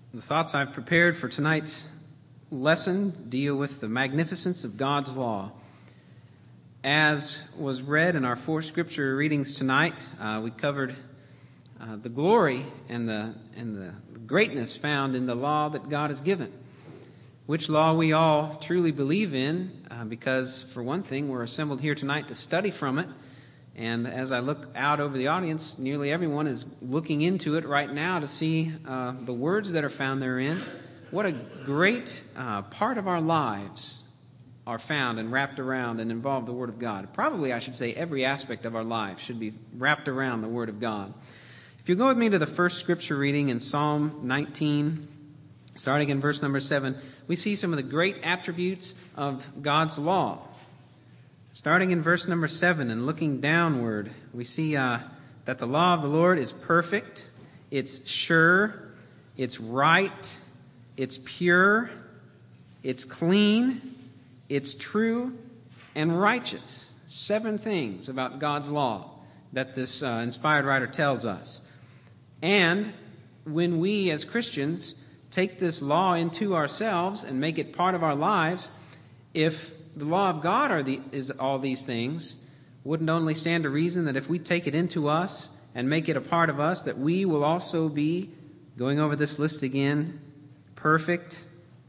The thoughts I've prepared for tonight's lesson deal with the magnificence of God's law. As was read in our four scripture readings tonight, we covered the glory and the greatness found in the law that God has given, which law we all truly believe in, because for one thing, we're assembled here tonight to study from it. And as I look out over the audience, nearly everyone is looking into it right now to see the words that are found therein. What a great part of our lives are found and wrapped around and involve the Word of God. Probably, I should say, every aspect of our life should be wrapped around the Word of God. If you go with me to the first scripture reading in Psalm 19, starting in verse number 7, we see some of the great attributes of God's law. Starting in verse number 7 and looking downward, we see that the law of the Lord is perfect, it's sure, it's right, it's pure, it's clean, it's true, and righteous. 7 things about God's law that this inspired writer tells us. And when we as Christians take this law into ourselves and make it part of our lives, if the law of God is all these things, wouldn't only stand to reason that if we take it into us and make it a part of us, that we will also be, going over this list again, perfect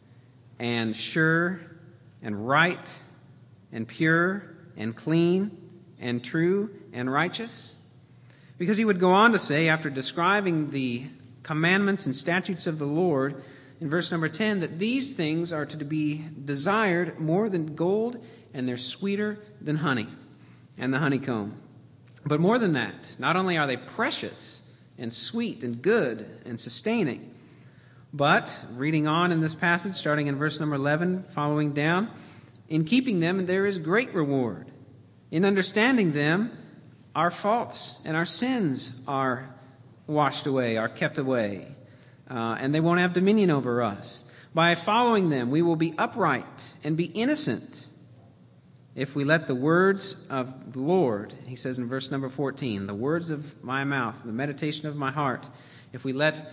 and sure and right and pure and clean and true and righteous? Because he would go on to say, after describing the commandments and statutes of the Lord, in verse number 10, that these things are to be desired more than gold, and they're sweeter than honey and the honeycomb. But more than that, not only are they precious and sweet and good and sustaining, but, reading on in this passage, starting in verse number 11, following down, in keeping them there is great reward. In understanding them, our faults and our sins are washed away, are kept away. And they won't have dominion over us. By following them, we will be upright and be innocent if we let the words of the Lord, he says in verse number 14, the words of my mouth, the meditation of my heart, if we let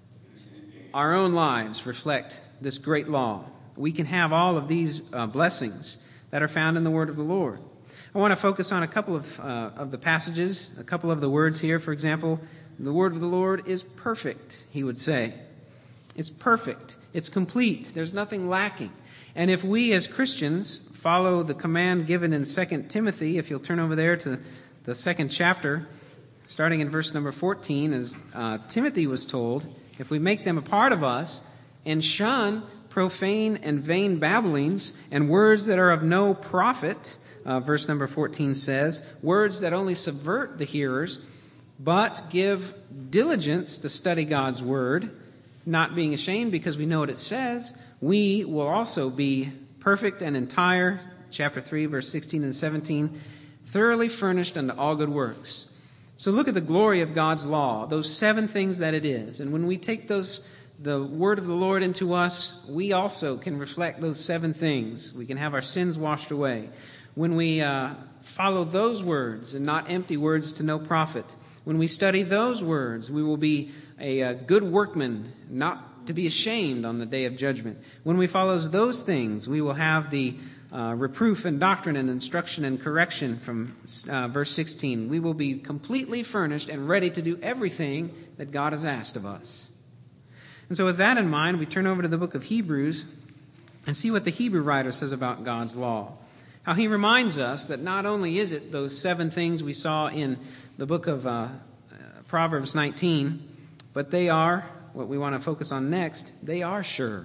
our own lives reflect this great law, we can have all of these blessings that are found in the word of the Lord. I want to focus on a couple of the passages, a couple of the words here. For example, the word of the Lord is perfect, he would say. It's perfect. It's complete. There's nothing lacking. And if we as Christians follow the command given in 2 Timothy, if you'll turn over there to the 2nd chapter, starting in verse number 14, as Timothy was told, if we make them a part of us and shun profane and vain babblings and words that are of no profit, verse number 14 says, words that only subvert the hearers, but give diligence to study God's word, not being ashamed because we know what it says, we will also be perfect and entire, chapter 3, verse 16 and 17, thoroughly furnished unto all good works. So look at the glory of God's law, those 7 things that it is. And when we take the word of the Lord into us, we also can reflect those 7 things. We can have our sins washed away. When we follow those words and not empty words to no profit, when we study those words, we will be a good workman, not to be ashamed on the day of judgment. When we follow those things, we will have the reproof and doctrine and instruction and correction from verse 16. We will be completely furnished and ready to do everything that God has asked of us. And so with that in mind, we turn over to the book of Hebrews and see what the Hebrew writer says about God's law. How he reminds us that not only is it those 7 things we saw in the book of Proverbs 19, but they are, what we want to focus on next, they are sure.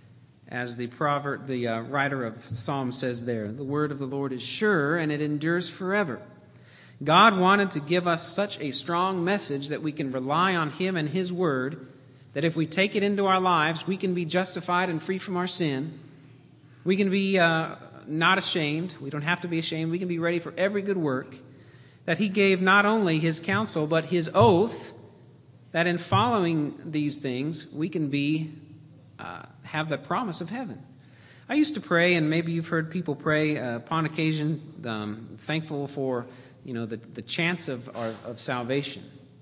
As the writer of Psalm says there, the word of the Lord is sure and it endures forever. God wanted to give us such a strong message that we can rely on him and his word, that if we take it into our lives, we can be justified and free from our sin. We can be not ashamed. We don't have to be ashamed. We can be ready for every good work. That he gave not only his counsel, but his oath, that in following these things, we can have the promise of heaven. I used to pray, and maybe you've heard people pray upon occasion, thankful for the chance of salvation.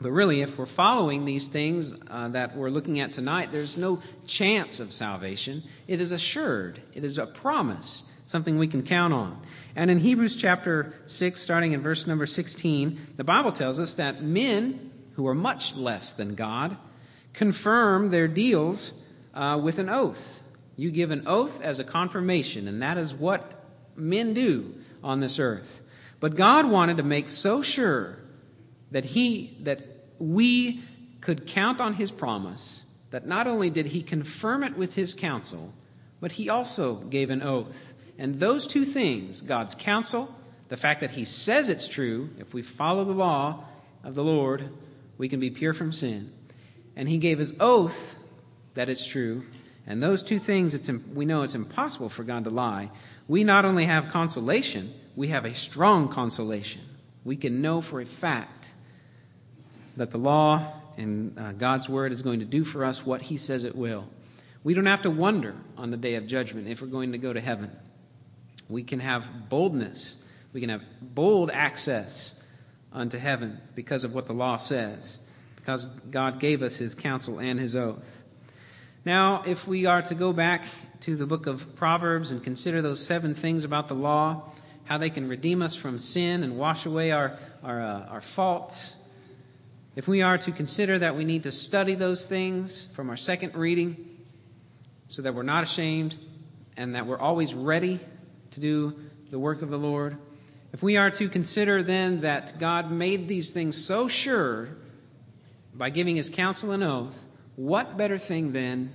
But really, if we're following these things that we're looking at tonight, there's no chance of salvation. It is assured. It is a promise, something we can count on. And in Hebrews chapter 6, starting in verse number 16, the Bible tells us that men who are much less than God confirm their deals with an oath. You give an oath as a confirmation, and that is what men do on this earth. But God wanted to make so sure that we could count on his promise, that not only did he confirm it with his counsel, but he also gave an oath. And those two things, God's counsel, the fact that he says it's true, if we follow the law of the Lord, we can be pure from sin. And he gave his oath that it's true. And those two things, we know it's impossible for God to lie. We not only have consolation, we have a strong consolation. We can know for a fact that the law and God's word is going to do for us what he says it will. We don't have to wonder on the day of judgment if we're going to go to heaven. We can have boldness. We can have bold access unto heaven because of what the law says, because God gave us his counsel and his oath. Now, if we are to go back to the book of Proverbs and consider those 7 things about the law, how they can redeem us from sin and wash away our faults, if we are to consider that we need to study those things from our second reading so that we're not ashamed and that we're always ready to do the work of the Lord, if we are to consider then that God made these things so sure by giving his counsel and oath, what better thing than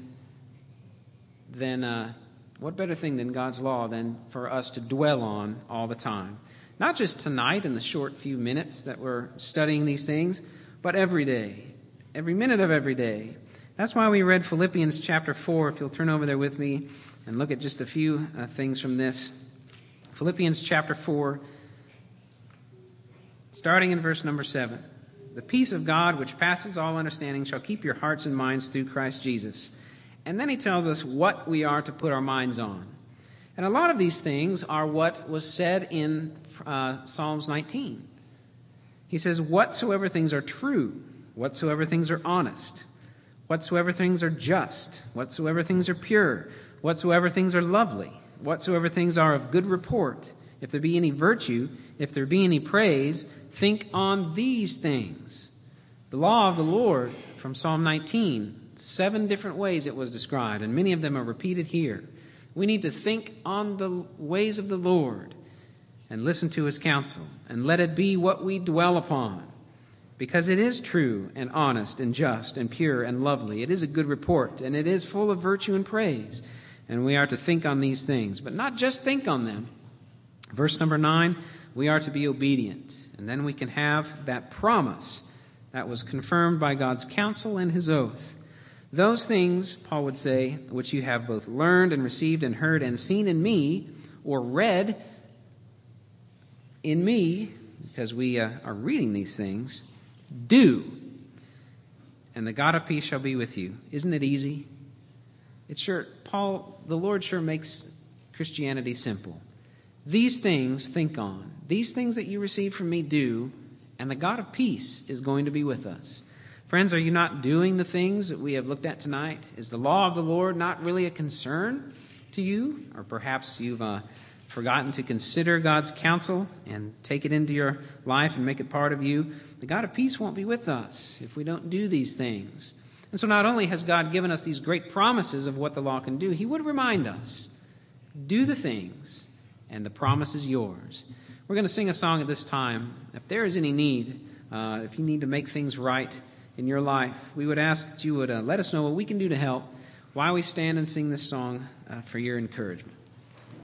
God's law than for us to dwell on all the time? Not just tonight in the short few minutes that we're studying these things, but every day, every minute of every day. That's why we read Philippians chapter 4, if you'll turn over there with me and look at just a few things from this. Philippians chapter 4, starting in verse number 7. The peace of God, which passes all understanding, shall keep your hearts and minds through Christ Jesus. And then he tells us what we are to put our minds on. And a lot of these things are what was said in Psalms 19. He says, whatsoever things are true, whatsoever things are honest, whatsoever things are just, whatsoever things are pure, whatsoever things are lovely, whatsoever things are of good report, if there be any virtue, if there be any praise, think on these things. The law of the Lord from Psalm 19, 7 different ways it was described, and many of them are repeated here. We need to think on the ways of the Lord and listen to his counsel, and let it be what we dwell upon, because it is true and honest and just and pure and lovely. It is a good report, and it is full of virtue and praise, and we are to think on these things, but not just think on them. Verse number 9, we are to be obedient, and then we can have that promise that was confirmed by God's counsel and his oath. Those things, Paul would say, which you have both learned and received and heard and seen in me, or read in me, because we are reading these things, do, and the God of peace shall be with you. Isn't it easy? It's sure, the Lord sure makes Christianity simple. These things think on. These things that you receive from me do, and the God of peace is going to be with us. Friends, are you not doing the things that we have looked at tonight? Is the law of the Lord not really a concern to you? Or perhaps you've forgotten to consider God's counsel and take it into your life and make it part of you. The God of peace won't be with us if we don't do these things. And so not only has God given us these great promises of what the law can do, he would remind us, do the things, and the promise is yours. We're going to sing a song at this time. If there is any need, if you need to make things right in your life, we would ask that you would let us know what we can do to help while we stand and sing this song for your encouragement.